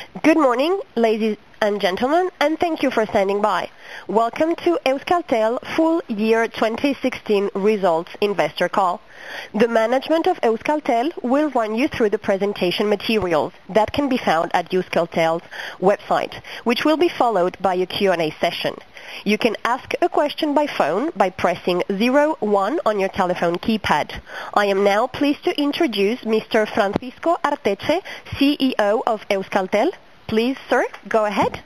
Good morning, ladies and gentlemen, and thank you for standing by. Welcome to Euskaltel Full Year 2016 Results Investor Call. The management of Euskaltel will run you through the presentation materials that can be found at Euskaltel's website, which will be followed by a Q&A session. You can ask a question by phone by pressing 01 on your telephone keypad. I am now pleased to introduce Mr. Francisco Arteche, CEO of Euskaltel. Please, sir, go ahead.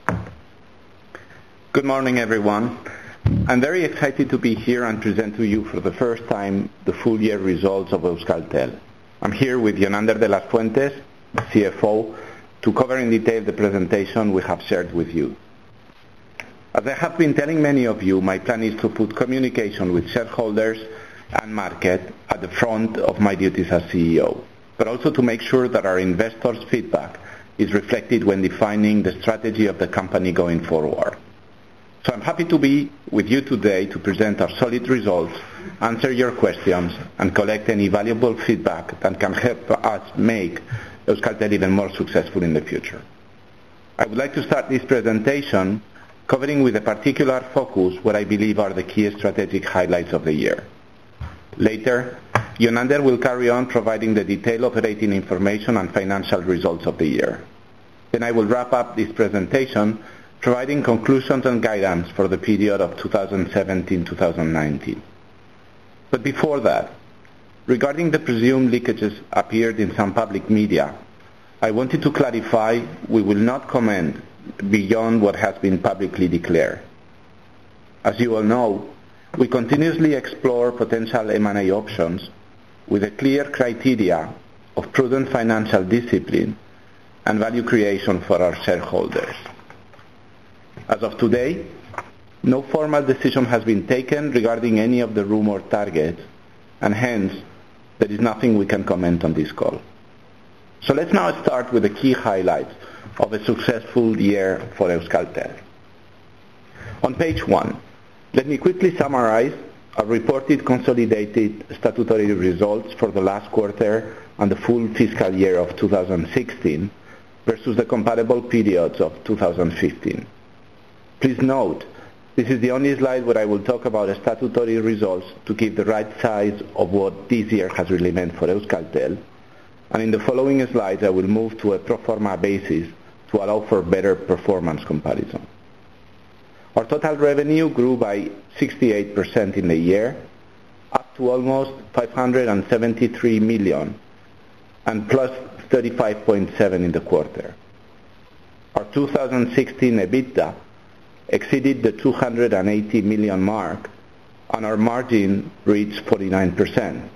Good morning, everyone. I'm very excited to be here and present to you for the first time the full year results of Euskaltel. I'm here with Yonander de las Fuentes, CFO, to cover in detail the presentation we have shared with you. As I have been telling many of you, my plan is to put communication with shareholders and market at the front of my duties as CEO, but also to make sure that our investors' feedback is reflected when defining the strategy of the company going forward. So I'm happy to be with you today to present our solid results, answer your questions, and collect any valuable feedback that can help us make Euskaltel even more successful in the future. I would like to start this presentation covering with a particular focus what I believe are the key strategic highlights of the year. Later, Yonander will carry on providing the detailed operating information and financial results of the year. Then I will wrap up this presentation providing conclusions and guidance for the period of 2017-2019. But before that, regarding the presumed leakages appeared in some public media, I wanted to clarify we will not comment beyond what has been publicly declared. As you all know, we continuously explore potential M&A options with a clear criteria of prudent financial discipline and value creation for our shareholders. As of today, no formal decision has been taken regarding any of the rumored targets, and hence, there is nothing we can comment on this call. So let's now start with the key highlights of a successful year for Euskaltel. On page 1, let me quickly summarize our reported consolidated statutory results for the last quarter and the full fiscal year of 2016 versus the comparable periods of 2015. Please note, this is the only slide where I will talk about statutory results to give the right size of what this year has really meant for Euskaltel, and in the following slides I will move to a pro forma basis to allow for better performance comparison. Our total revenue grew by 68% in the year, up to almost 573 million, and plus 35.7 in the quarter. Our 2016 EBITDA exceeded the 280 million mark, and our margin reached 49%.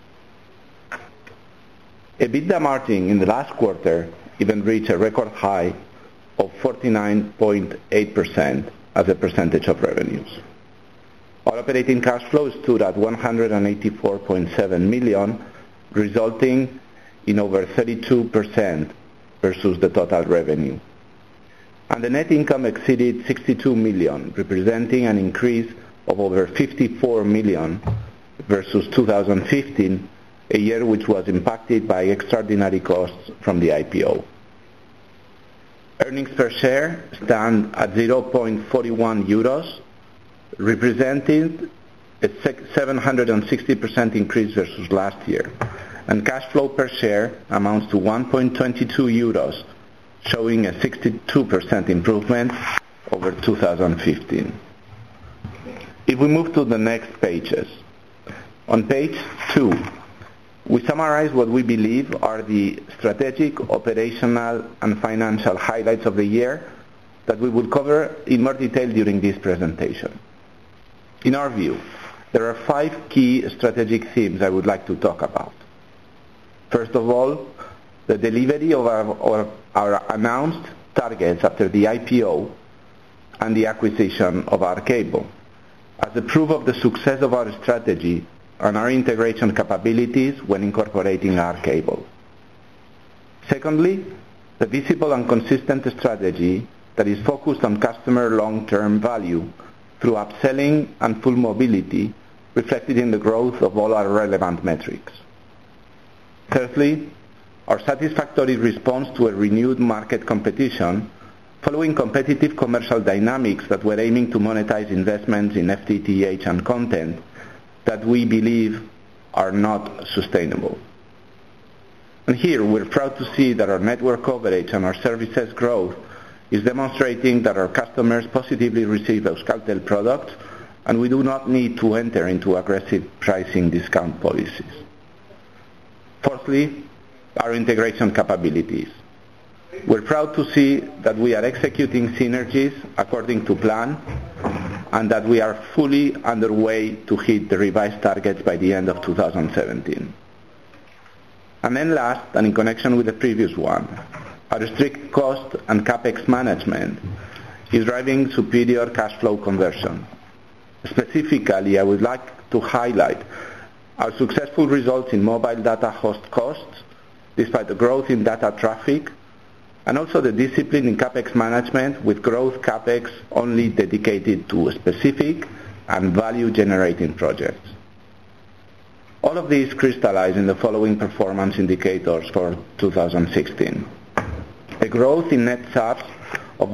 EBITDA margin in the last quarter even reached a record high of 49.8% as a percentage of revenues. Our operating cash flow stood at 184.7 million, resulting in over 32% versus the total revenue. And the net income exceeded 62 million, representing an increase of over 54 million versus 2015, a year which was impacted by extraordinary costs from the IPO. Earnings per share stand at 0.41 euros, representing a 760% increase versus last year. And cash flow per share amounts to 1.22 euros, showing a 62% improvement over 2015. If we move to the next pages, on page 2, we summarize what we believe are the strategic, operational, and financial highlights of the year that we will cover in more detail during this presentation. In our view, there are 5 key strategic themes I would like to talk about. First of all, the delivery of our announced targets after the IPO and the acquisition of Arcable, as a proof of the success of our strategy and our integration capabilities when incorporating Arcable. Secondly, the visible and consistent strategy that is focused on customer long-term value through upselling and full mobility, reflected in the growth of all our relevant metrics. Thirdly, our satisfactory response to a renewed market competition following competitive commercial dynamics that were aiming to monetize investments in FTTH and content that we believe are not sustainable. And here we're proud to see that our network coverage and our services growth is demonstrating that our customers positively receive Euskaltel products, and we do not need to enter into aggressive pricing discount policies. Fourthly, our integration capabilities. We're proud to see that we are executing synergies according to plan and that we are fully underway to hit the revised targets by the end of 2017. And then last, and in connection with the previous one, our strict cost and CapEx management is driving superior cash flow conversion. Specifically, I would like to highlight our successful results in mobile data host costs, despite the growth in data traffic, and also the discipline in CapEx management with growth CapEx only dedicated to specific and value-generating projects. All of these crystallize in the following performance indicators for 2016. A growth in net subs of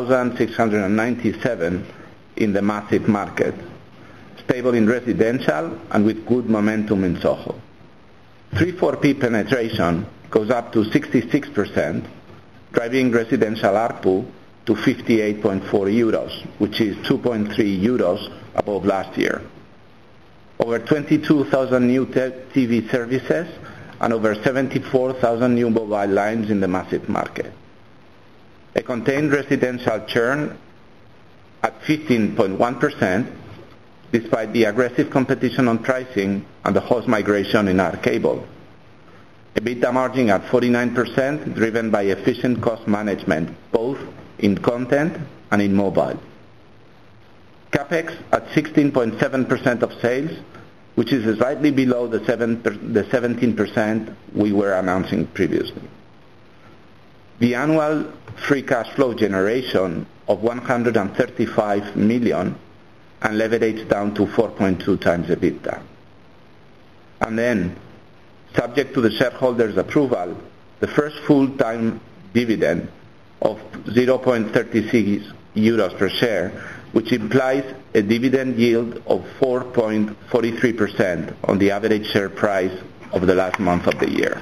1,697 in the massive market, stable in residential and with good momentum in SOHO. 3-4P penetration goes up to 66%, driving residential ARPU to 58.4 euros, which is 2.3 euros above last year. Over 22,000 new TV services and over 74,000 new mobile lines in the massive market. A contained residential churn at 15.1%, despite the aggressive competition on pricing and the host migration in our cable. EBITDA margin at 49%, driven by efficient cost management, both in content and in mobile. CapEx at 16.7% of sales, which is slightly below the 17% we were announcing previously. The annual free cash flow generation of 135 million and leverage down to 4.2 times EBITDA. And then, subject to the shareholders' approval, the first full-time dividend of 0.36 euros per share, which implies a dividend yield of 4.43% on the average share price of the last month of the year.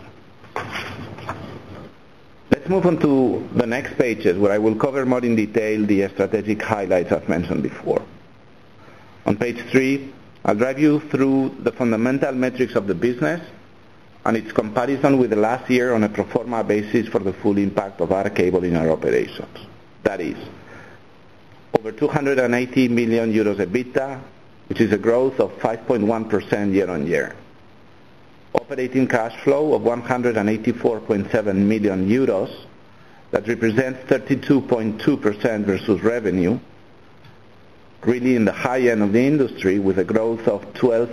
Let's move on to the next pages, where I will cover more in detail the strategic highlights I've mentioned before. On page 3, I'll drive you through the fundamental metrics of the business and its comparison with the last year on a pro forma basis for the full impact of our cable in our operations. That is, over 280 million euros EBITDA, which is a growth of 5.1% year-on-year. Operating cash flow of 184.7 million euros, that represents 32.2% versus revenue, really in the high end of the industry with a growth of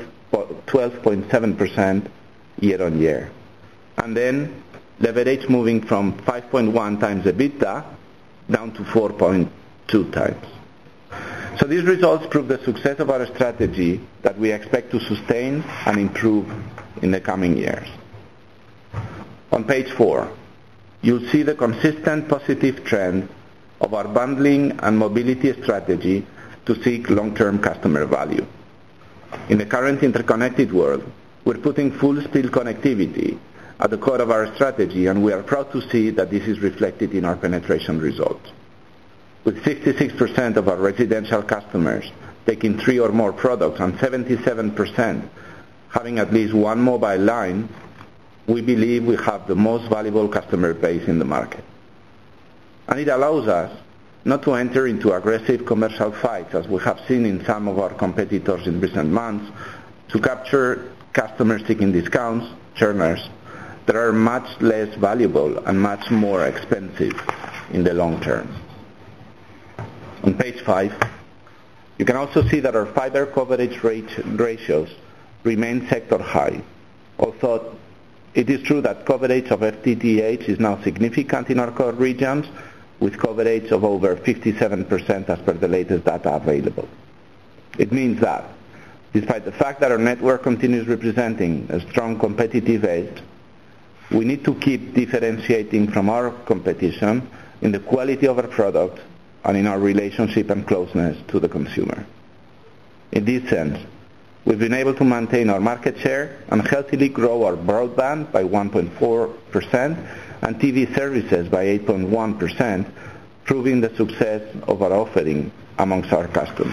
12.7% year-on-year. And then leverage moving from 5.1 times EBITDA down to 4.2 times. So these results prove the success of our strategy that we expect to sustain and improve in the coming years. On page 4, you'll see the consistent positive trend of our bundling and mobility strategy to seek long-term customer value. In the current interconnected world, we're putting full-speed connectivity at the core of our strategy, and we are proud to see that this is reflected in our penetration results. With 66% of our residential customers taking 3 or more products and 77% having at least one mobile line, we believe we have the most valuable customer base in the market. And it allows us not to enter into aggressive commercial fights, as we have seen in some of our competitors in recent months, to capture customers seeking discounts, churners, that are much less valuable and much more expensive in the long term. On page 5, you can also see that our fiber coverage ratios remain sector high, although it is true that coverage of FTTH is now significant in our core regions, with coverage of over 57% as per the latest data available. It means that, despite the fact that our network continues representing a strong competitive edge, we need to keep differentiating from our competition in the quality of our product and in our relationship and closeness to the consumer. In this sense, we've been able to maintain our market share and healthily grow our broadband by 1.4% and TV services by 8.1%, proving the success of our offering amongst our customers.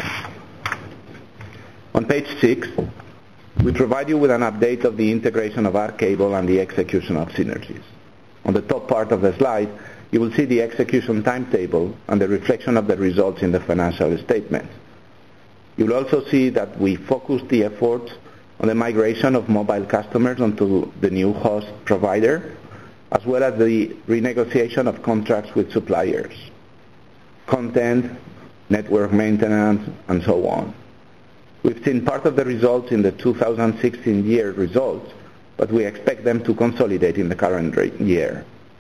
On page 6, we provide you with an update of the integration of ArCable and the execution of synergies. On the top part of the slide, you will see the execution timetable and the reflection of the results in the financial statements. You will also see that we focused the efforts on the migration of mobile customers onto the new host provider, as well as the renegotiation of contracts with suppliers, content, network maintenance, and so on. We've seen part of the results in the 2016 year results, but we expect them to consolidate in the current year.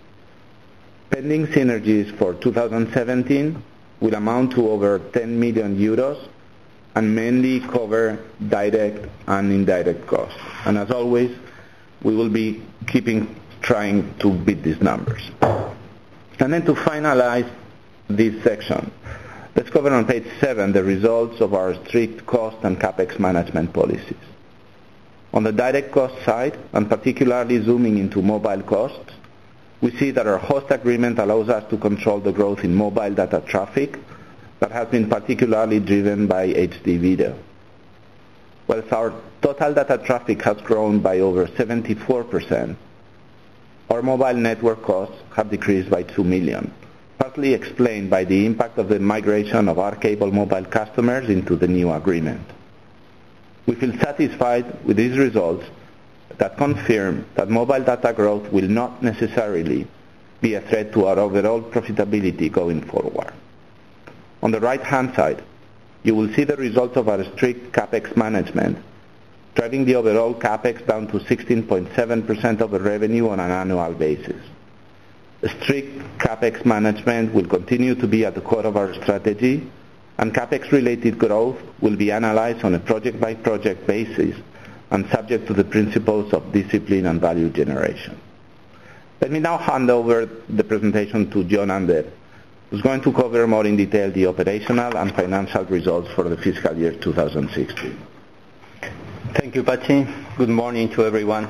Pending synergies for 2017 will amount to over 10 million euros and mainly cover direct and indirect costs. And as always, we will be trying to beat these numbers. And then to finalize this section, let's cover on page 7 the results of our strict cost and CapEx management policies. On the direct cost side, and particularly zooming into mobile costs, we see that our host agreement allows us to control the growth in mobile data traffic that has been particularly driven by HD video. Whilst our total data traffic has grown by over 74%, our mobile network costs have decreased by 2 million, partly explained by the impact of the migration of ArCable mobile customers into the new agreement. We feel satisfied with these results that confirm that mobile data growth will not necessarily be a threat to our overall profitability going forward. On the right-hand side, you will see the results of our strict CapEx management, driving the overall CapEx down to 16.7% of the revenue on an annual basis. Strict CapEx management will continue to be at the core of our strategy, and CapEx-related growth will be analyzed on a project-by-project basis and subject to the principles of discipline and value generation. Let me now hand over the presentation to Jon Ander, who's going to cover more in detail the operational and financial results for the fiscal year 2016. Thank you, Patxi. Good morning to everyone.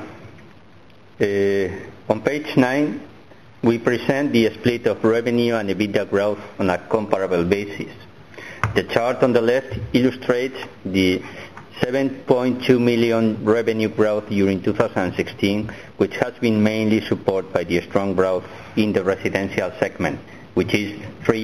On page 9, we present the split of revenue and EBITDA growth on a comparable basis. The chart on the left illustrates the 7.2 million revenue growth during 2016, which has been mainly supported by the strong growth in the residential segment, which is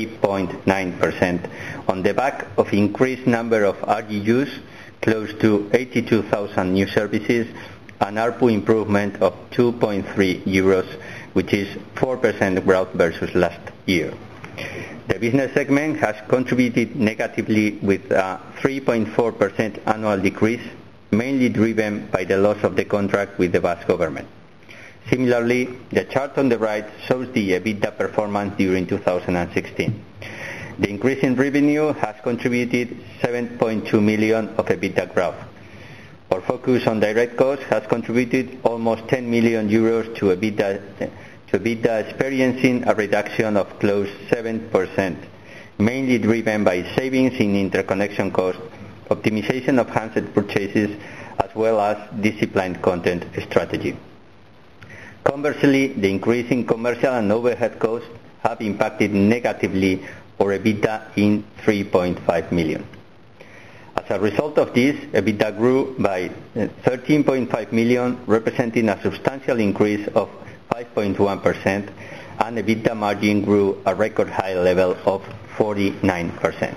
3.9%, on the back of increased number of RGUs, close to 82,000 new services, an ARPU improvement of 2.3 euros, which is 4% growth versus last year. The business segment has contributed negatively with a 3.4% annual decrease, mainly driven by the loss of the contract with the Basque government. Similarly, the chart on the right shows the EBITDA performance during 2016. The increase in revenue has contributed 7.2 million of EBITDA growth. Our focus on direct costs has contributed almost 10 million euros to EBITDA, experiencing a reduction of close 7%, mainly driven by savings in interconnection costs, optimization of handset purchases, as well as disciplined content strategy. Conversely, the increase in commercial and overhead costs have impacted negatively our EBITDA in 3.5 million. As a result of this, EBITDA grew by 13.5 million, representing a substantial increase of 5.1%, and EBITDA margin grew a record high level of 49%.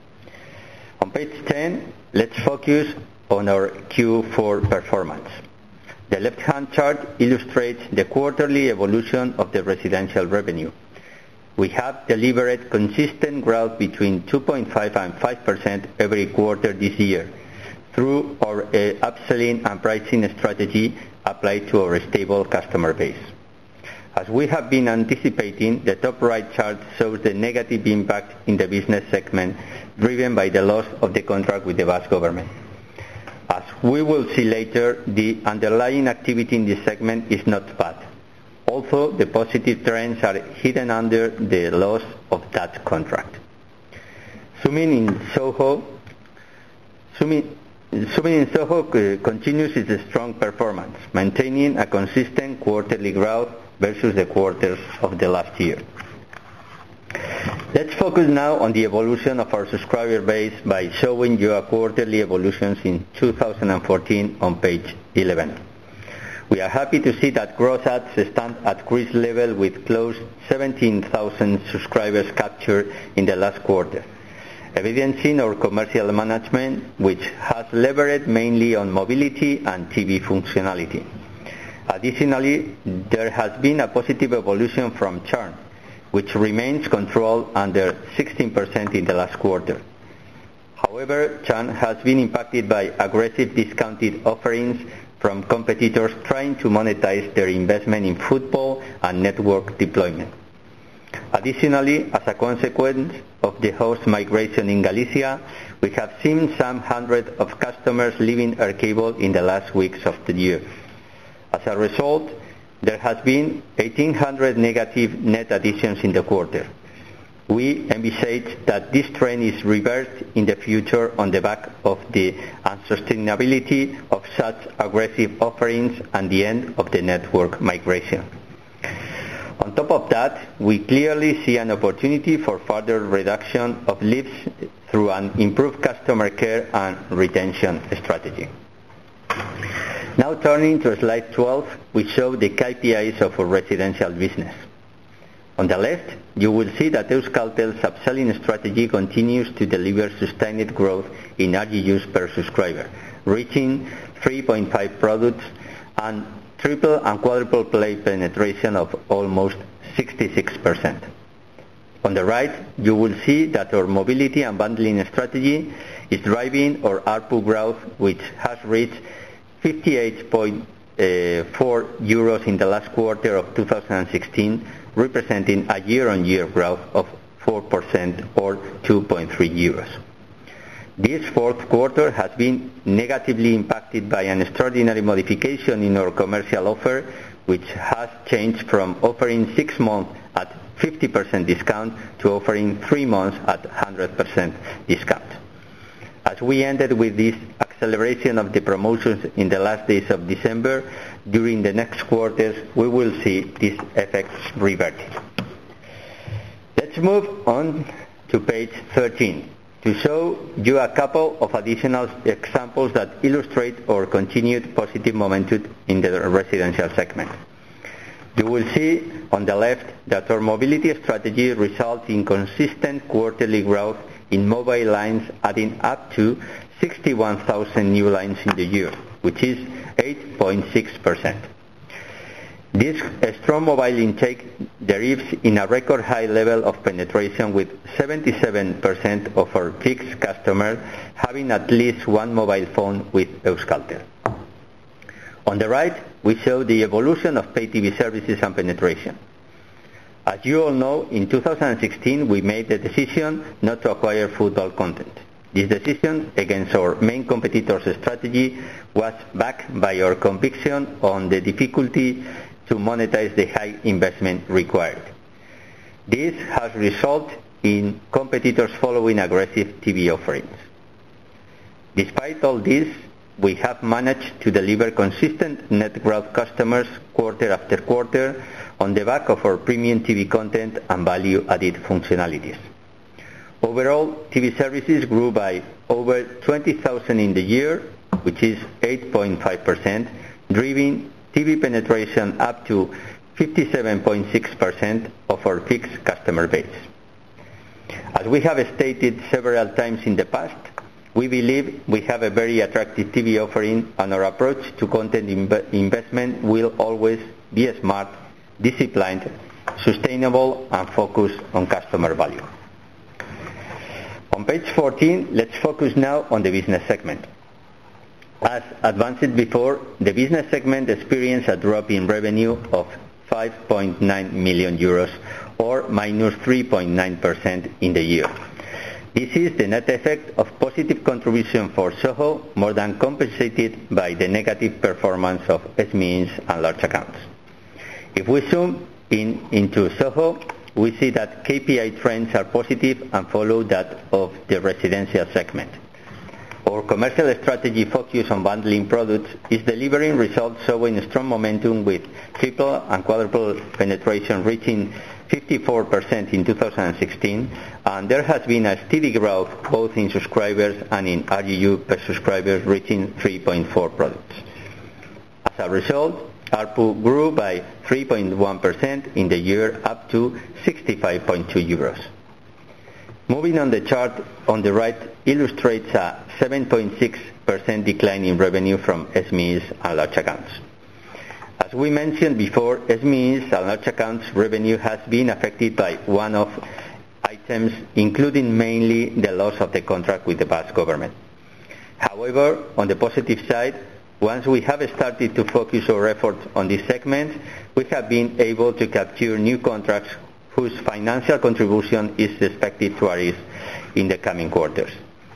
On page 10, let's focus on our Q4 performance. The left-hand chart illustrates the quarterly evolution of the residential revenue. We have delivered consistent growth between 2.5 and 5% every quarter this year through our upselling and pricing strategy applied to our stable customer base. As we have been anticipating, the top right chart shows the negative impact in the business segment driven by the loss of the contract with the Basque government. As we will see later, the underlying activity in this segment is not bad. although the positive trends are hidden under the loss of that contract. Zooming in Soho continues its strong performance, maintaining a consistent quarterly growth versus the quarters of the last year. Let's focus now on the evolution of our subscriber base by showing you a quarterly evolutions in 2014 on page 11. We are happy to see that gross adds stand at increased level with close 17,000 subscribers captured in the last quarter, evidencing our commercial management, which has leveraged mainly on mobility and TV functionality. Additionally, there has been a positive evolution from churn, which remains controlled under 16% in the last quarter. However, churn has been impacted by aggressive discounted offerings from competitors trying to monetize their investment in football and network deployment. Additionally, as a consequence of the host migration in Galicia, we have seen some hundreds of customers leaving our cable in the last weeks of the year. As a result, there has been 1,800 negative net additions in the quarter. We envisage that this trend is reversed in the future on the back of the unsustainability of such aggressive offerings and the end of the network migration. On top of that, we clearly see an opportunity for further reduction of leaves through an improved customer care and retention strategy. Now turning to slide 12, we show the KPIs of our residential business. On the left, you will see that Euskaltel's upselling strategy continues to deliver sustained growth in RGUs per subscriber, reaching 3.5 products and triple and quadruple play penetration of almost 66%. On the right, you will see that our mobility and bundling strategy is driving our ARPU growth, which has reached 58.4 euros in the last quarter of 2016, representing a year-on-year growth of 4% or 2.3 euros. This fourth quarter has been negatively impacted by an extraordinary modification in our commercial offer, which has changed from offering 6 months at 50% discount to offering 3 months at 100% discount. As we ended with this acceleration of the promotions in the last days of December, during the next quarters we will see these effects reverted. Let's move on to page 13 to show you a couple of additional examples that illustrate our continued positive momentum in the residential segment. You will see on the left that our mobility strategy results in consistent quarterly growth in mobile lines, adding up to 61,000 new lines in the year, which is 8.6%. This strong mobile intake derives in a record high level of penetration, with 77% of our fixed customers having at least one mobile phone with Euskaltel. On the right, we show the evolution of pay TV services and penetration. As you all know, in 2016 we made the decision not to acquire football content. This decision, against our main competitor's strategy, was backed by our conviction on the difficulty to monetize the high investment required. This has resulted in competitors following aggressive TV offerings. Despite all this, we have managed to deliver consistent net growth customers quarter after quarter on the back of our premium TV content and value-added functionalities. Overall, TV services grew by over 20,000 in the year, which is 8.5%, driving TV penetration up to 57.6% of our fixed customer base. As we have stated several times in the past, we believe we have a very attractive TV offering, and our approach to content investment will always be smart, disciplined, sustainable, and focused on customer value. On page 14, let's focus now on the business segment. As advanced before, the business segment experienced a drop in revenue of 5.9 million euros, or minus 3.9% in the year. This is the net effect of positive contribution for Soho, more than compensated by the negative performance of SMEs and large accounts. If we zoom into SOHO, we see that KPI trends are positive and follow that of the residential segment. Our commercial strategy focus on bundling products is delivering results showing strong momentum with triple and quadruple penetration reaching 54% in 2016, and there has been a steady growth both in subscribers and in RGU per subscribers reaching 3.4 products. As a result, ARPU grew by 3.1% in the year up to 65.2 euros. Moving on, the chart on the right illustrates a 7.6% decline in revenue from SMEs and large accounts. As we mentioned before, SMEs and large accounts revenue has been affected by one-off items, including mainly the loss of the contract with the Basque government. However, on the positive side, once we have started to focus our efforts on this segment, we have been able to capture new contracts whose financial contribution is expected to arise in the coming quarters.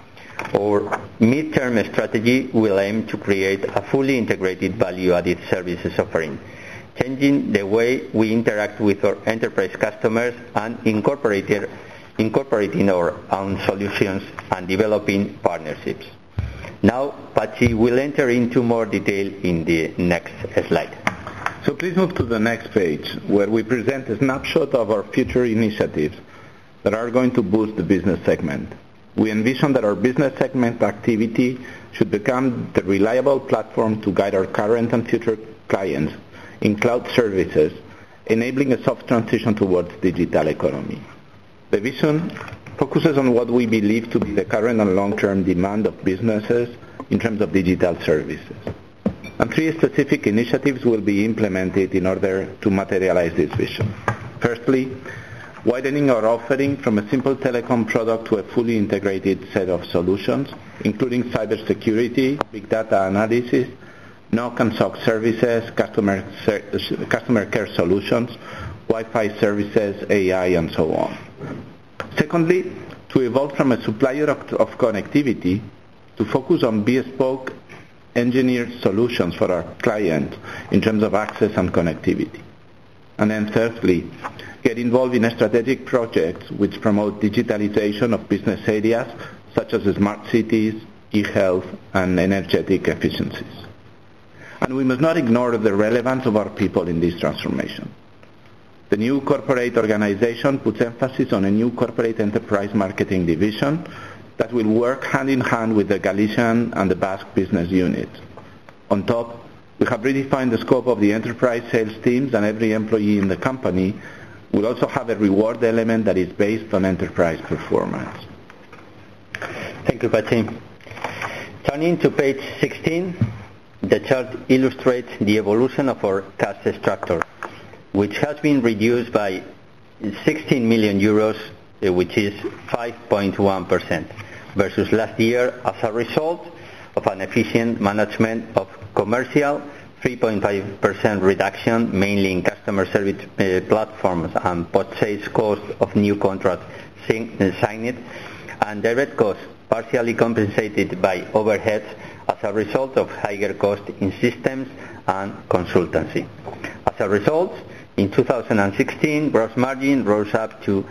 Our mid-term strategy will aim to create a fully integrated value-added services offering, changing the way we interact with our enterprise customers and incorporating our own solutions and developing partnerships. Now, Patxi will enter into more detail in the next slide. So please move to the next page, where we present a snapshot of our future initiatives that are going to boost the business segment. We envision that our business segment activity should become the reliable platform to guide our current and future clients in cloud services, enabling a soft transition towards digital economy. The vision focuses on what we believe to be the current and long-term demand of businesses in terms of digital services. And three specific initiatives will be implemented in order to materialize this vision. Firstly, widening our offering from a simple telecom product to a fully integrated set of solutions, including cybersecurity, big data analysis, NOC and SOC services, customer care solutions, Wi-Fi services, AI, and so on. Secondly, to evolve from a supplier of connectivity to focus on bespoke engineered solutions for our clients in terms of access and connectivity. And then thirdly, get involved in strategic projects which promote digitalization of business areas such as smart cities, e-health, and energetic efficiencies. And we must not ignore the relevance of our people in this transformation. The new corporate organization puts emphasis on a new corporate enterprise marketing division that will work hand in hand with the Galician and the Basque business units. On top, we have redefined the scope of the enterprise sales teams, and every employee in the company will also have a reward element that is based on enterprise performance. Thank you, Patxi. Turning to page 16, the chart illustrates the evolution of our cost structure, which has been reduced by 16 million euros, which is 5.1% versus last year as a result of an efficient management of commercial, 3.5% reduction, mainly in customer service platforms and post-sales cost of new contracts signed, and direct costs partially compensated by overheads as a result of higher cost in systems and consultancy. As a result, in 2016, gross margin rose up to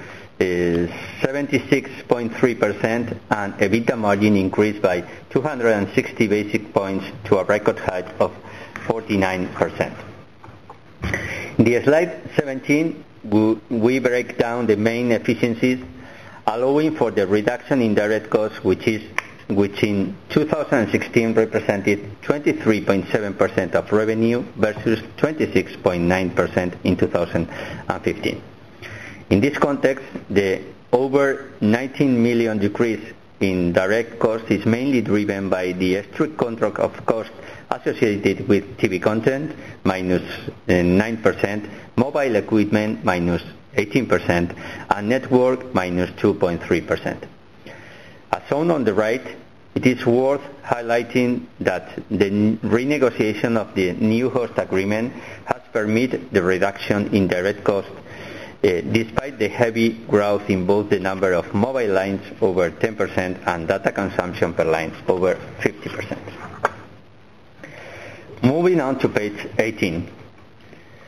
76.3% and EBITDA margin increased by 260 basic points to a record height of 49%. In the slide 17, we break down the main efficiencies, allowing for the reduction in direct costs, which in 2016 represented 23.7% of revenue versus 26.9% in 2015. In this context, the over 19 million decrease in direct costs is mainly driven by the strict control of costs associated with TV content, minus 9%, mobile equipment, minus 18%, and network, minus 2.3%. As shown on the right, it is worth highlighting that the renegotiation of the new host agreement has permitted the reduction in direct costs despite the heavy growth in both the number of mobile lines over 10% and data consumption per line over 50%. Moving on to page 18.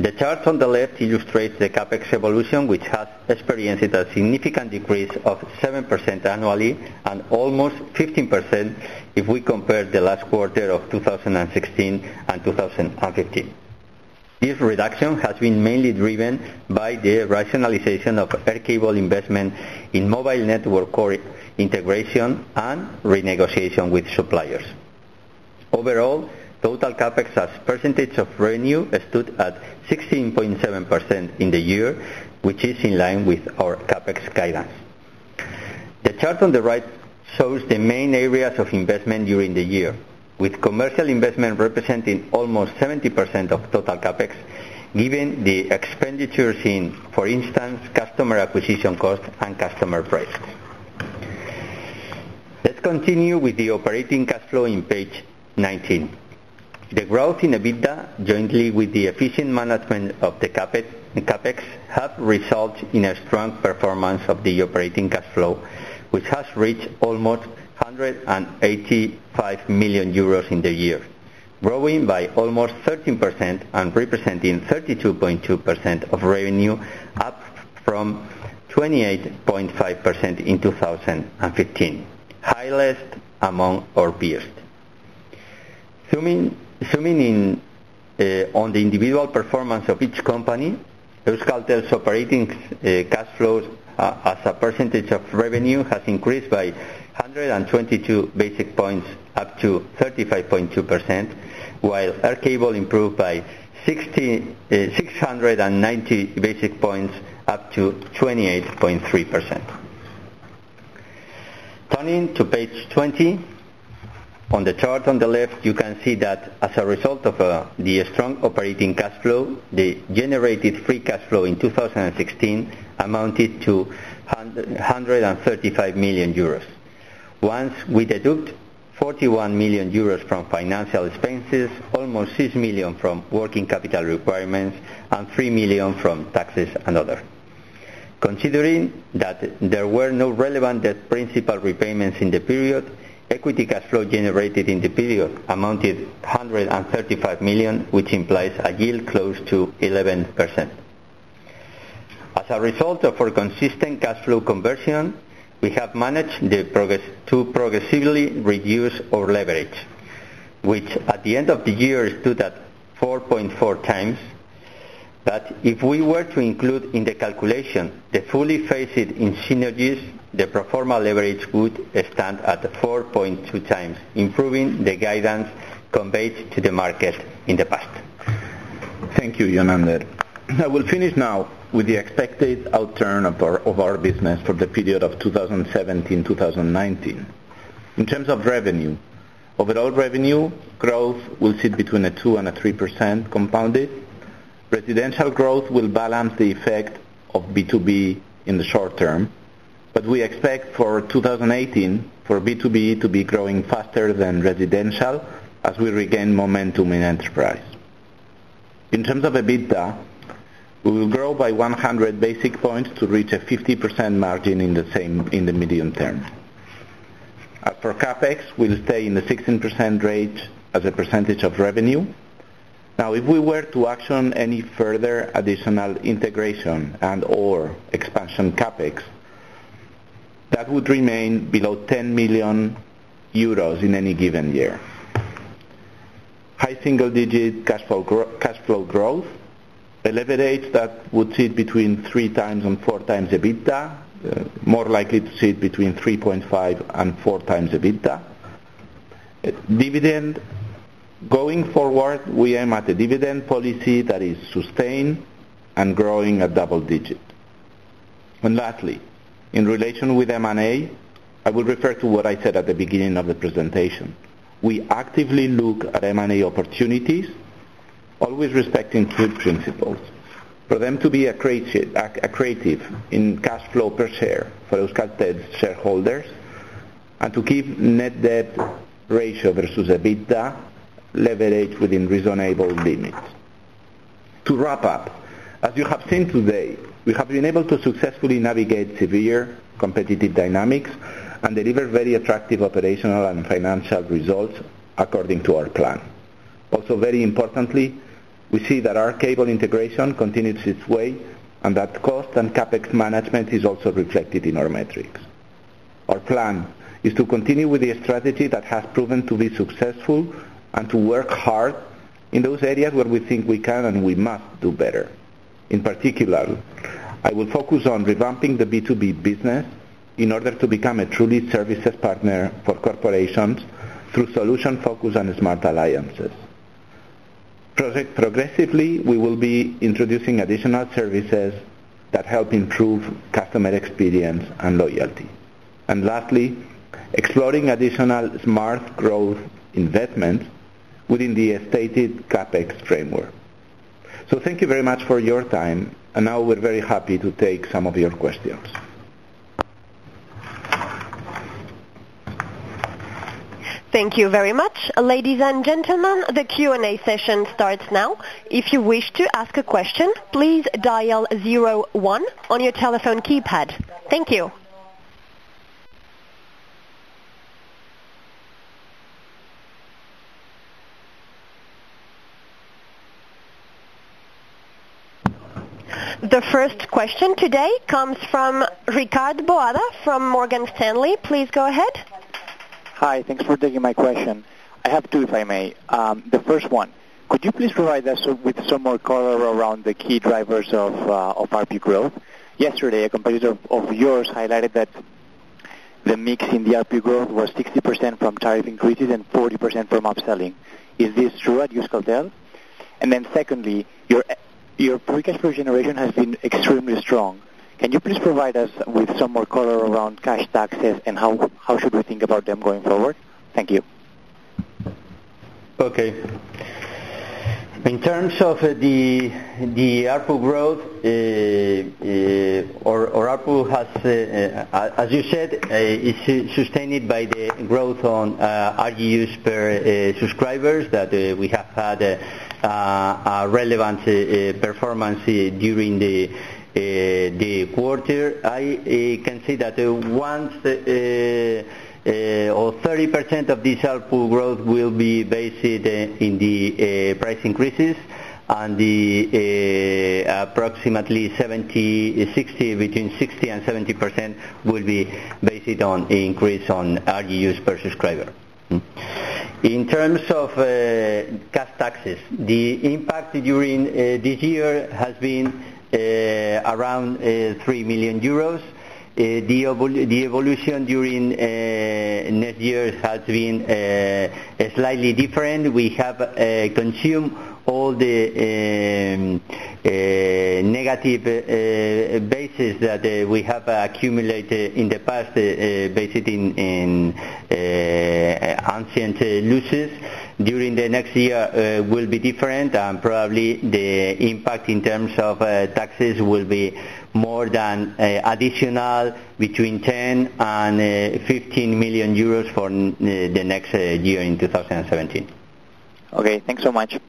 The chart on the left illustrates the CapEx evolution, which has experienced a significant decrease of 7% annually and almost 15% if we compare the last quarter of 2016 and 2015. This reduction has been mainly driven by the rationalization of air cable investment in mobile network core integration and renegotiation with suppliers. Overall, total CapEx as percentage of revenue stood at 16.7% in the year, which is in line with our CapEx guidance. The chart on the right shows the main areas of investment during the year, with commercial investment representing almost 70% of total CapEx, given the expenditures in, for instance, customer acquisition cost and customer prices. Let's continue with the operating cash flow in page 19. The growth in EBITDA, jointly with the efficient management of the CapEx, have resulted in a strong performance of the operating cash flow, which has reached almost 185 million euros in the year, growing by almost 13% and representing 32.2% of revenue, up from 28.5% in 2015, highest among our peers. Zooming in on the individual performance of each company, Euskaltel's operating cash flows as a percentage of revenue has increased by 122 basic points up to 35.2%, while Air Cable improved by 690 basic points up to 28.3%. Turning to page 20, on the chart on the left, you can see that as a result of the strong operating cash flow, the generated free cash flow in 2016 amounted to 135 million euros. Once we deduct 41 million euros from financial expenses, almost 6 million from working capital requirements, and 3 million from taxes and other. Considering that there were no relevant debt principal repayments in the period, equity cash flow generated in the period amounted 135 million, which implies a yield close to 11%. As a result of our consistent cash flow conversion, we have managed to progressively reduce our leverage, which at the end of the year stood at 4.4 times. But if we were to include in the calculation the fully phased-in synergies, the pro forma leverage would stand at 4.2 times, improving the guidance conveyed to the market in the past. Thank you, Jonander. I will finish now with the expected outturn of our business for the period of 2017-2019. In terms of revenue, overall revenue growth will sit between a 2 and a 3% compounded. Residential growth will balance the effect of B2B in the short term, but we expect for 2018 for B2B to be growing faster than residential as we regain momentum in enterprise. In terms of EBITDA, we will grow by 100 basic points to reach a 50% margin in the medium term. As for CapEx, we'll stay in the 16% range as a percentage of revenue. Now, if we were to action any further additional integration and or expansion CapEx, that would remain below 10 million euros in any given year. High single-digit cash flow growth, a leverage that would sit between 3 times and 4 times EBITDA, more likely to sit between 3.5 and 4 times EBITDA. Dividend, going forward, we aim at a dividend policy that is sustained and growing at double digit. And lastly, in relation with M&A, I will refer to what I said at the beginning of the presentation. We actively look at M&A opportunities, always respecting 2 principles. For them to be accretive in cash flow per share for Euskaltel's shareholders, and to keep net debt ratio versus EBITDA leverage within reasonable limits. To wrap up, as you have seen today, we have been able to successfully navigate severe competitive dynamics and deliver very attractive operational and financial results according to our plan. Also, very importantly, We see that our cable integration continues its way and that cost and CapEx management is also reflected in our metrics. Our plan is to continue with the strategy that has proven to be successful and to work hard in those areas where we think we can and we must do better. In particular, I will focus on revamping the B2B business in order to become a truly services partner for corporations through solution focus and smart alliances. Progressively, we will be introducing additional services that help improve customer experience and loyalty. And lastly, exploring additional smart growth investments within the stated CapEx framework. So thank you very much for your time, and now we're very happy to take some of your questions. Thank you very much. Ladies and gentlemen, the Q&A session starts now. If you wish to ask a question, please dial 01 on your telephone keypad. Thank you. The first question today comes from Ricard Boada from Morgan Stanley. Please go ahead. Hi, thanks for taking my question. I have two, if I may. The first one, could you please provide us with some more color around the key drivers of ARPU growth? Yesterday, a competitor of yours highlighted that the mix in the ARPU growth was 60% from tariff increases and 40% from upselling. Is this true at Euskaltel? And then secondly, your free cash flow generation has been extremely strong. Can you please provide us with some more color around cash taxes and how should we think about them going forward? Thank you. Okay. In terms of the ARPU growth, our ARPU has, as you said, is sustained by the growth on RGUs per subscribers that we have had a relevant performance during the quarter. I can say that once or 30% of this ARPU growth will be based in the price increases, and the approximately between 60 and 70% will be based on increase on RGUs per subscriber. In terms of cash taxes, the impact during this year has been around 3 million euros. The evolution during next year has been slightly different. We have consumed all the negative bases that we have accumulated in the past, based in ancient losses. During the next year will be different, and probably the impact in terms of taxes will be more than additional between 10 and 15 million euros for the next year in 2017. Okay, thanks so much.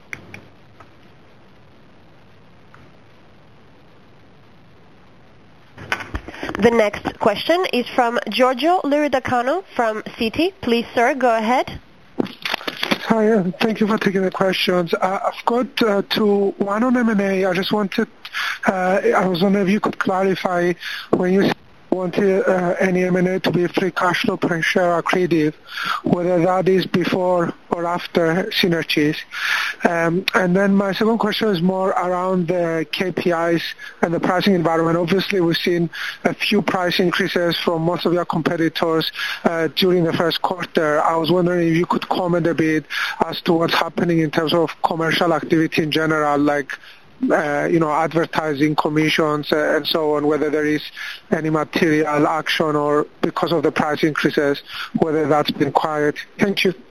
The next question is from Giorgio Lerudacano from Citi. Please, sir, go ahead. Hi, thank you for taking the questions. I've got two. One on M&A. I just wanted, I was wondering if you could clarify when you wanted any M&A to be free cash flow per share accretive, whether that is before or after synergies. And then my second question is more around the KPIs and the pricing environment. Obviously, we've seen a few price increases from most of your competitors during the first quarter. I was wondering if you could comment a bit as to what's happening in terms of commercial activity in general, like advertising commissions and so on, whether there is any material action or because of the price increases, whether that's been quiet. Thank you.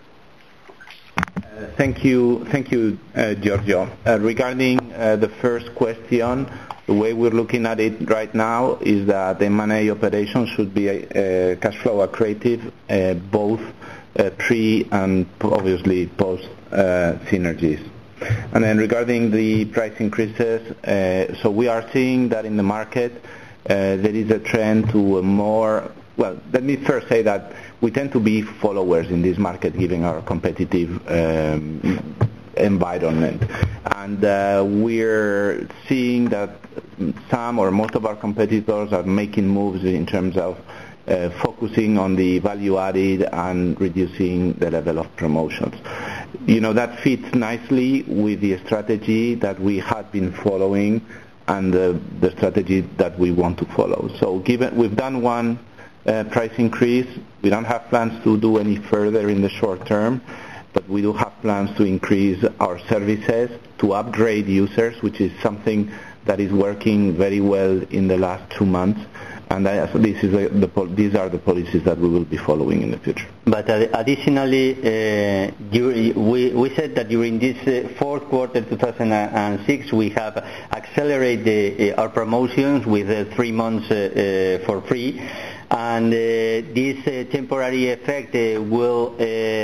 Thank you, Giorgio. Regarding the first question, the way we're looking at it right now is that the M&A operation should be cash flow accretive, both pre and obviously post synergies. And then regarding the price increases, so we are seeing that in the market there is a trend to a more, well, let me first say that we tend to be followers in this market given our competitive environment. And we're seeing that some or most of our competitors are making moves in terms of focusing on the value added and reducing the level of promotions. That fits nicely with the strategy that we had been following and the strategy that we want to follow. So given we've done one price increase, we don't have plans to do any further in the short term, but we do have plans to increase our services, to upgrade users, which is something that is working very well in the last 2 months. And these are the policies that we will be following in the future. But additionally, we said that during this fourth quarter 2006, we have accelerated our promotions with 3 months for free. And this temporary effect will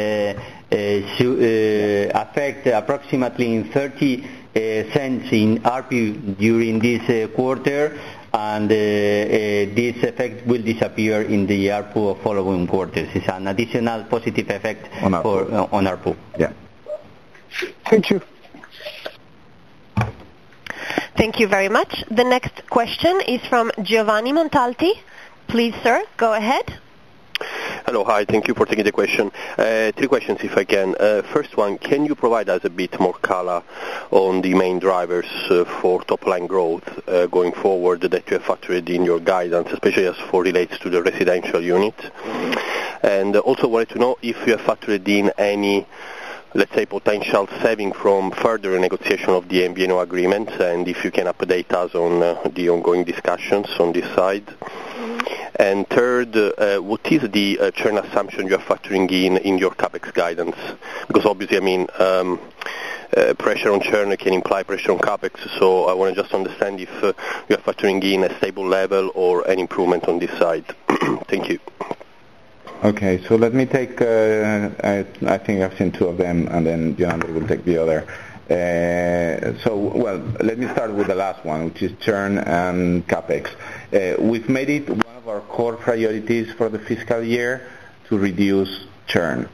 affect approximately in 30 cents in ARPU during this quarter. And this effect will disappear in the ARPU of following quarters. It's an additional positive effect on ARPU. Yeah. Thank you. Thank you very much. The next question is from Giovanni Montalti. Please, sir, go ahead. Hello, hi, thank you for taking the question. 3 questions if I can. First one, can you provide us a bit more color on the main drivers for top line growth going forward that you have factored in your guidance, especially as for relates to the residential unit? And also wanted to know if you have factored in any, let's say, potential saving from further negotiation of the MVNO agreement, and if you can update us on the ongoing discussions on this side. And third, what is the churn assumption you are factoring in your CapEx guidance? Because obviously, pressure on churn can imply pressure on CapEx, so I want to just understand if you are factoring in a stable level or an improvement on this side. Thank you. Okay, so let me take, I think I've seen 2 of them, and then Yolanda will take the other. Let me start with the last one, which is churn and CapEx. We've made it one of our core priorities for the fiscal year to reduce churn.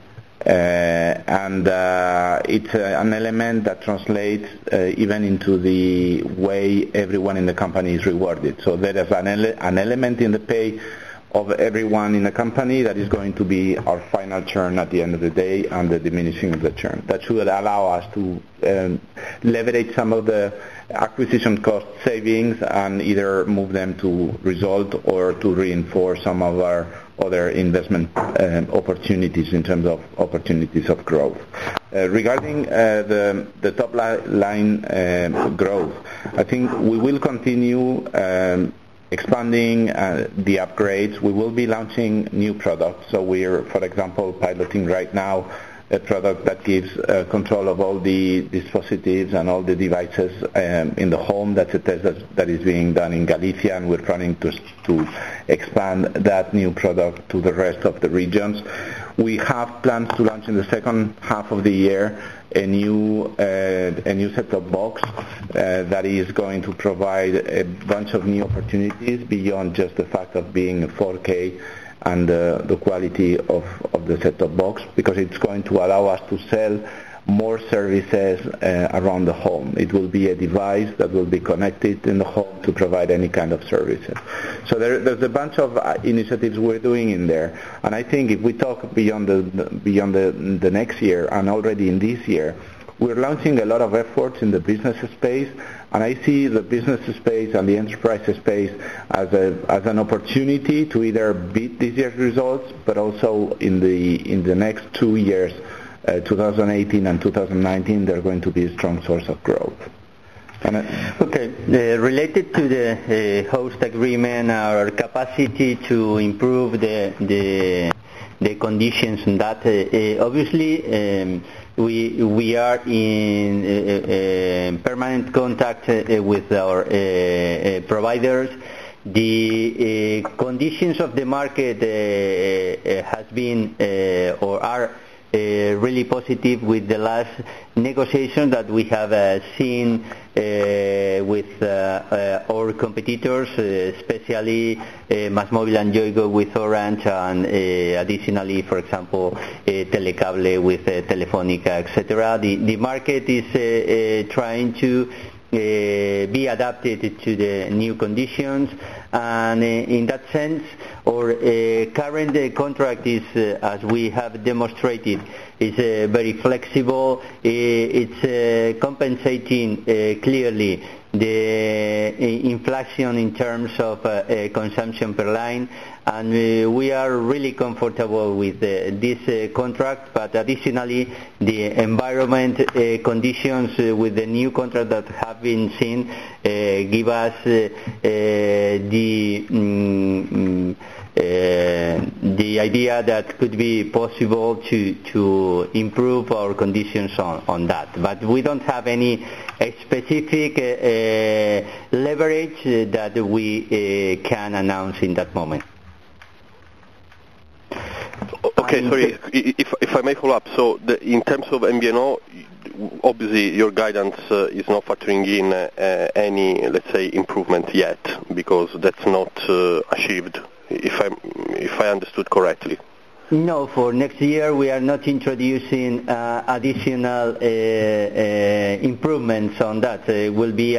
And it's an element that translates even into the way everyone in the company is rewarded. So there is an element in the pay of everyone in the company that is going to be our final churn at the end of the day and the diminishing of the churn. That should allow us to leverage some of the acquisition cost savings and either move them to result or to reinforce some of our other investment opportunities in terms of opportunities of growth. Regarding the top line growth, I think we will continue expanding the upgrades. We will be launching new products. So we're, for example, piloting right now a product that gives control of all the dispositives and all the devices in the home. That's a test that is being done in Galicia, and we're planning to expand that new product to the rest of the regions. We have plans to launch in the second half of the year a new set-top box that is going to provide a bunch of new opportunities beyond just the fact of being 4K and the quality of the set-top box, because it's going to allow us to sell more services around the home. It will be a device that will be connected in the home to provide any kind of services. So there's a bunch of initiatives we're doing in there, and I think if we talk beyond the next year and already in this year, we're launching a lot of efforts in the business space, and I see the business space and the enterprise space as an opportunity to either beat this year's results, but also in the next 2 years, 2018 and 2019, they're going to be a strong source of growth. Okay, related to the host agreement, our capacity to improve the conditions and that, obviously we are in permanent contact with our providers. The conditions of the market has been or are really positive with the last negotiation that we have seen with our competitors, especially MásMóvil and Yoigo with Orange, and additionally, for example, Telecable with Telefónica, etc. The market is trying to be adapted to the new conditions, and in that sense our current contract is, as we have demonstrated, is very flexible. It's compensating clearly the inflation in terms of consumption per line, and we are really comfortable with this contract. But additionally, the environment conditions with the new contract that have been seen give us the idea that could be possible to improve our conditions on that. But we don't have any specific leverage that we can announce in that moment. Okay, sorry, if I may follow up. So in terms of MVNO, obviously your guidance is not factoring in any, let's say, improvement yet, because that's not achieved, if I understood correctly. No, for next year we are not introducing additional improvements on that. It will be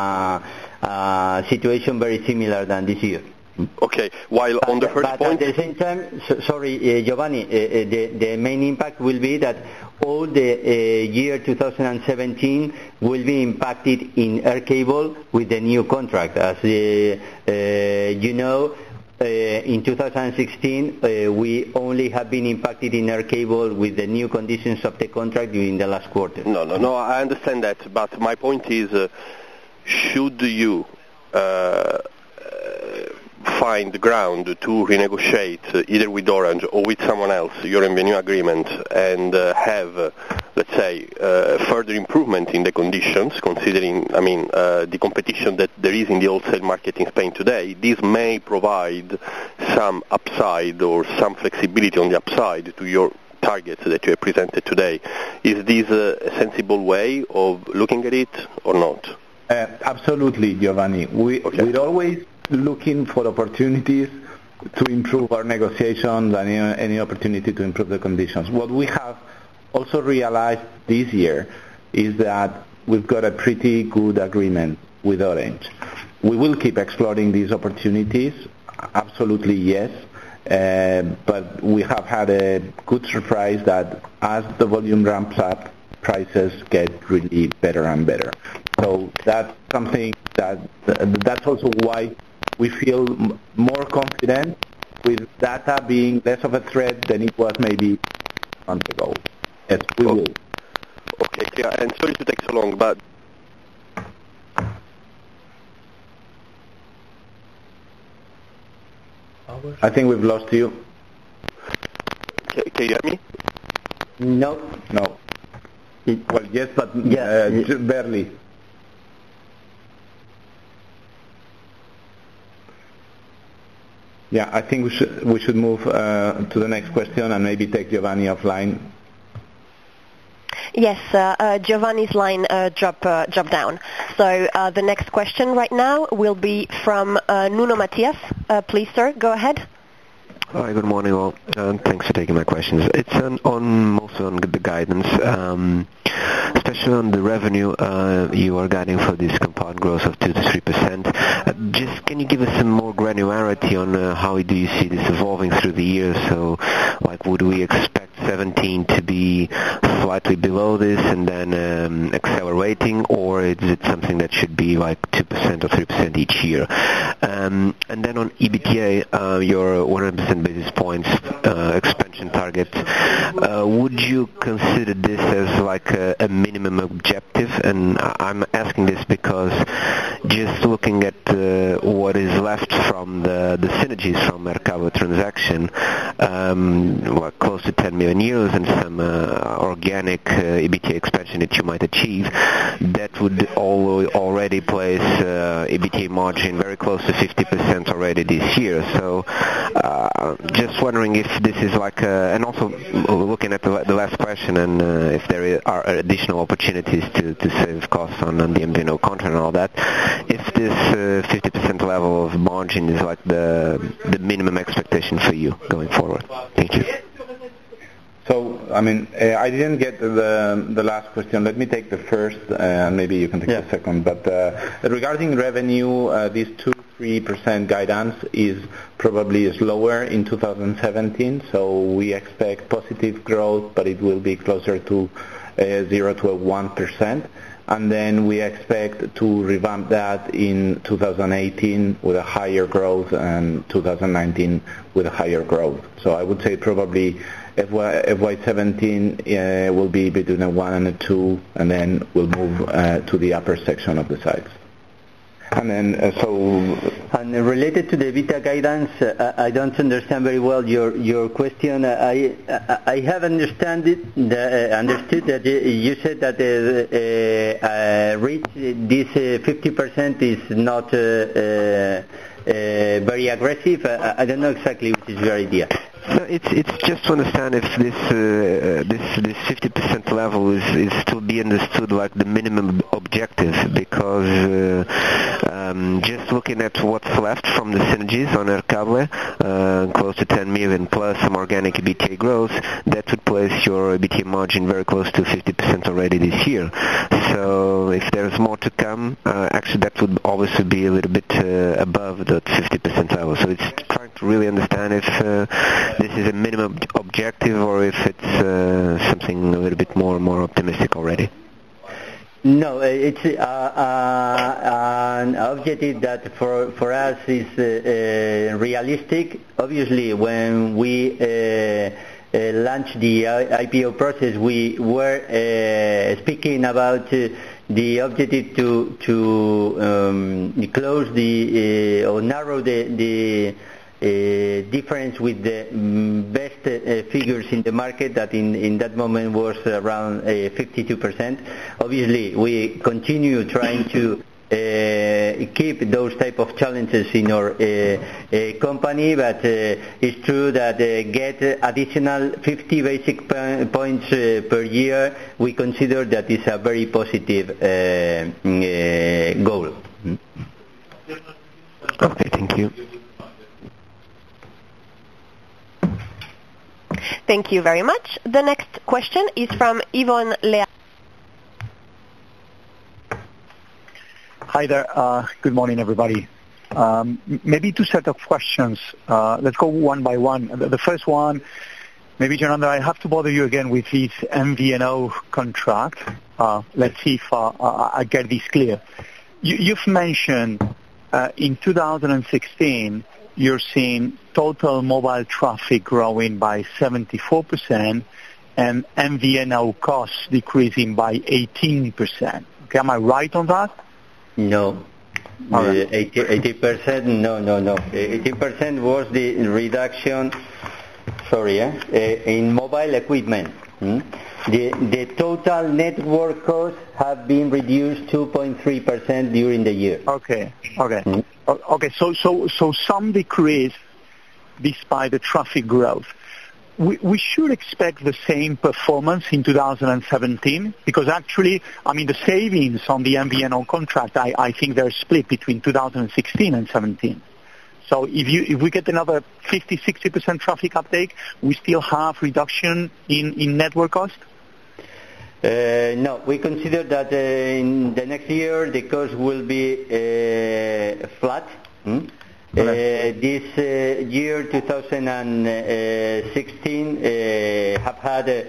a situation very similar than this year. Okay, while on the first point... But at the same time, sorry, Giovanni, the main impact will be that all the year 2017 will be impacted in air cable with the new contract. As you know, in 2016, we only have been impacted in air cable with the new conditions of the contract during the last quarter. No, I understand that, but my point is, should you find the ground to renegotiate either with Orange or with someone else your MVNO agreement and have, let's say, further improvement in the conditions, considering, the competition that there is in the wholesale market in Spain today, this may provide some upside or some flexibility on the upside to your targets that you have presented today. Is this a sensible way of looking at it or not? Absolutely, Giovanni. We're always looking for opportunities to improve our negotiations and any opportunity to improve the conditions. What we have also realized this year is that we've got a pretty good agreement with Orange. We will keep exploring these opportunities, absolutely yes, but we have had a good surprise that as the volume ramps up, prices get really better and better. So that's something that's also why we feel more confident with data being less of a threat than it was maybe a month ago. Yes, we will. Okay, clear. And sorry to take so long, but... I think we've lost you. Can you hear me? No. Well, yes, but barely. Yeah, I think we should move to the next question and maybe take Giovanni offline. Yes, Giovanni's line dropped down. So the next question right now will be from Nuno Matias. Please, sir, go ahead. Hi, good morning all, and thanks for taking my questions. It's mostly on the guidance, especially on the revenue. You are guiding for this compound growth of 2 to 3%. Just can you give us some more granularity on how do you see this evolving through the year? So, like, would we expect 17 to be slightly below this and then accelerating, or is it something that should be like 2% or 3% each year? And then on EBITDA, your 100% basis points expansion target, would you consider this as like a minimum objective? And I'm asking this because just looking at what is left from the synergies from Mercado transaction, close close to 10 million euros and some organic EBITDA expansion that you might achieve, that would already place EBITDA margin very close to 50% already this year. So just wondering if this is like, and also looking at the last question, and if there are additional opportunities to save costs on the MVNO contract and all that, if this 50% level of margin is like the minimum expectation for you going forward. Thank you. So, I mean, I didn't get the last question. Let me take the first, and maybe you can take the second. But regarding revenue, this 2-3% guidance is probably slower in 2017. So we expect positive growth, but it will be closer to 0 to 1%. And then we expect to revamp that in 2018 with a higher growth and 2019 with a higher growth. So I would say probably FY17 will be between a 1 and a 2, and then we'll move to the upper section of the sites. And then, And related to the EBITDA guidance, I don't understand very well your question. I have understood that you said that reach this 50% is not very aggressive. I don't know exactly what is your idea. No, it's just to understand if this 50% level is to be understood like the minimum objective, because just looking at what's left from the synergies on Aircable, close to 10 million plus some organic EBITDA growth, that would place your EBITDA margin very close to 50% already this year. So if there's more to come, actually that would obviously be a little bit above that 50% level. So it's trying to really understand if this is a minimum objective or if it's something a little bit more optimistic already. No, it's an objective that for us is realistic. Obviously, when we launched the IPO process, we were speaking about the objective to close or narrow the difference with the best figures in the market, that in that moment was around 52%. Obviously, we continue trying to keep those type of challenges in our company, but it's true that get additional 50 basic points per year, we consider that is a very positive goal. Okay, thank you. Thank you very much. The next question is from Yvonne Lea. Hi there. Good morning, everybody. Maybe two set of questions. Let's go one by one. The first one, maybe, Yolanda, I have to bother you again with this MVNO contract. Let's see if I get this clear. You've mentioned in 2016 you're seeing total mobile traffic growing by 74% and MVNO costs decreasing by 18%. Okay, am I right on that? No. Right. 80%, no. 80% was the reduction, in mobile equipment. The total network costs have been reduced 2.3% during the year. Okay. So some decrease despite the traffic growth. We should expect the same performance in 2017, because actually, I mean, the savings on the MVNO contract, I think they're split between 2016 and 17. So if we get another 50-60% traffic uptake, we still have reduction in network cost? No, we consider that in the next year the cost will be flat. This year, 2016, have had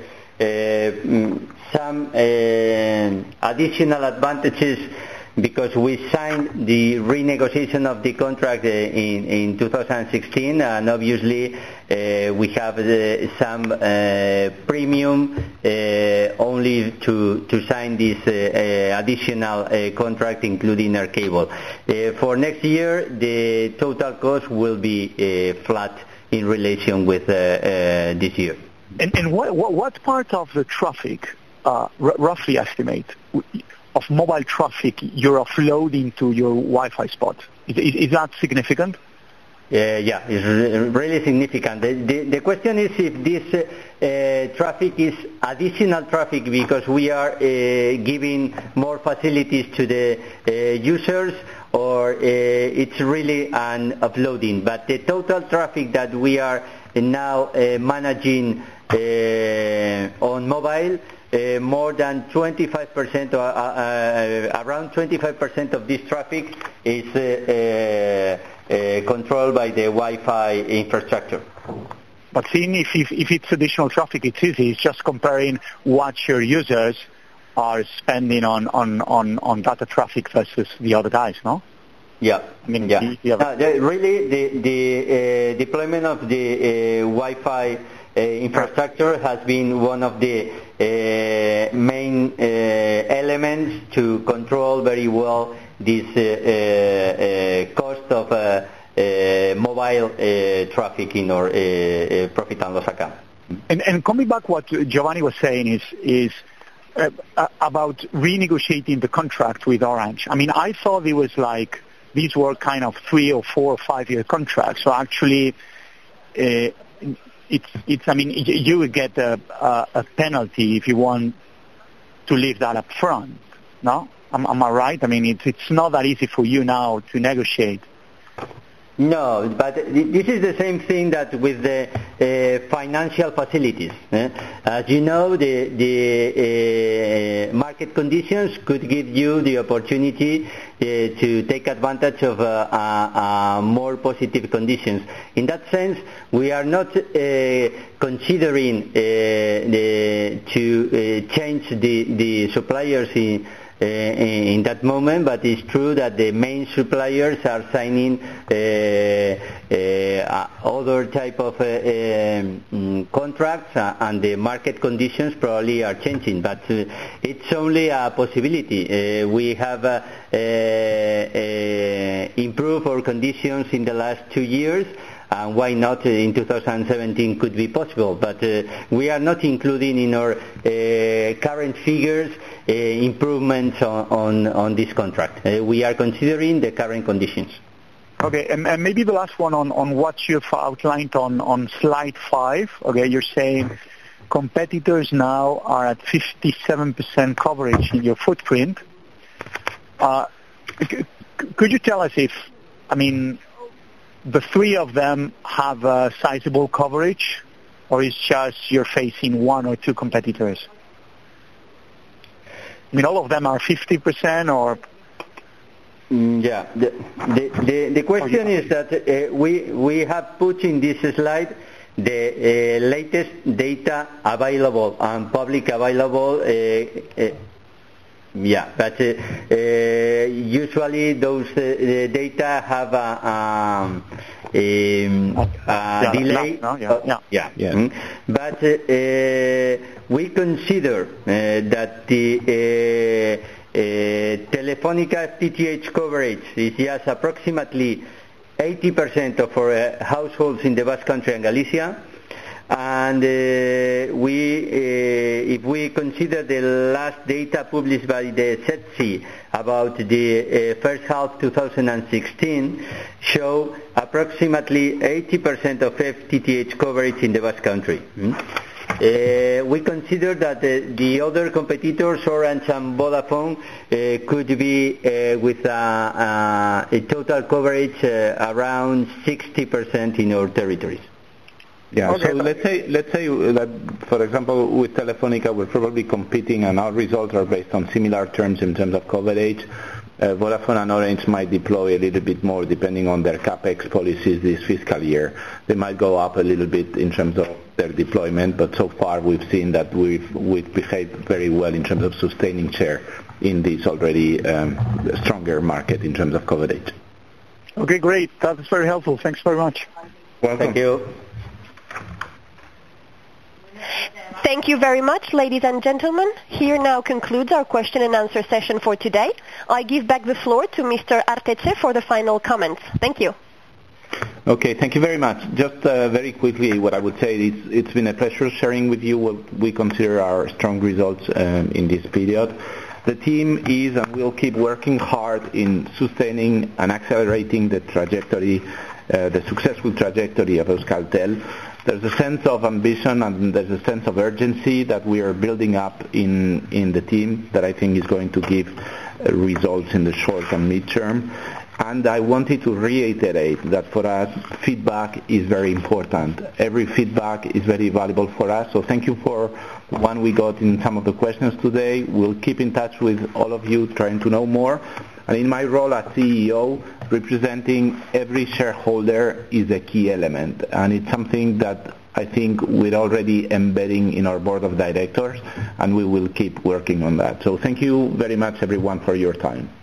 some additional advantages because we signed the renegotiation of the contract in 2016, and obviously we have some premium only to sign this additional contract, including our cable. For next year, the total cost will be flat in relation with this year. And what part of the traffic, roughly estimate, of mobile traffic you're offloading to your Wi-Fi spot? Is that significant? Yeah, it's really significant. The question is if this traffic is additional traffic because we are giving more facilities to the users, or it's really an offloading. But the total traffic that we are now managing on mobile, more than 25%, around 25% of this traffic is controlled by the Wi-Fi infrastructure. But seeing if it's additional traffic, it's easy. It's just comparing what your users are spending on data traffic versus the other guys, no? Yeah. I mean, yeah. Really, the deployment of the Wi-Fi infrastructure has been one of the main elements to control very well this cost of mobile traffic in our profit and loss account. And coming back, what Giovanni was saying is about renegotiating the contract with Orange. I mean, I thought it was like these were kind of 3 or 4 or 5 year contracts. So actually, it's. I mean, you would get a penalty if you want to leave that up front. No, am I right? I mean, it's not that easy for you now to negotiate. No, but this is the same thing that with the financial facilities. As you know, the market conditions could give you the opportunity to take advantage of more positive conditions. In that sense, we are not considering to change the suppliers in that moment, but it's true that the main suppliers are signing other type of contracts, and the market conditions probably are changing, but it's only a possibility. We have improved our conditions in the last 2 years, and why not in 2017 could be possible, but we are not including in our current figures improvements on this contract. We are considering the current conditions. Okay, and maybe the last one on what you've outlined on slide 5. Okay, you're saying competitors now are at 57% coverage in your footprint. Could you tell us if, I mean, the 3 of them have a sizable coverage, or is just you're facing 1 or 2 competitors? I mean, all of them are 50%, or? Yeah. The question is that we have put in this slide the latest data available and public available. Yeah, but usually those data have a delay. Yeah. But we consider that the Telefónica FTTH coverage is just approximately 80% of our households in the Basque Country and Galicia. And if we consider the last data published by the CETSI about the first half 2016, show approximately 80% of FTTH coverage in the Basque Country. We consider that the other competitors, Orange and Vodafone, could be with a total coverage around 60% in our territories. Yeah, okay. So let's say that, for example, with Telefónica, we're probably competing, and our results are based on similar terms in terms of coverage. Vodafone and Orange might deploy a little bit more depending on their CapEx policies this fiscal year. They might go up a little bit in terms of their deployment, but so far we've seen that we've behaved very well in terms of sustaining share in this already stronger market in terms of coverage. Okay, great. That is very helpful. Thanks very much. Welcome. Thank you. Thank you very much, ladies and gentlemen. Here now concludes our question and answer session for today. I give back the floor to Mr. Arteche for the final comments. Thank you. Okay, thank you very much. Just very quickly, what I would say is it's been a pleasure sharing with you what we consider our strong results in this period. The team is and will keep working hard in sustaining and accelerating the trajectory, the successful trajectory of Euskaltel. There's a sense of ambition and there's a sense of urgency that we are building up in the team that I think is going to give results in the short and mid-term. And I wanted to reiterate that for us, feedback is very important. Every feedback is very valuable for us. So thank you for the one we got in some of the questions today. We'll keep in touch with all of you trying to know more. And in my role as CEO, representing every shareholder is a key element. And it's something that I think we're already embedding in our board of directors, and we will keep working on that. So thank you very much, everyone, for your time.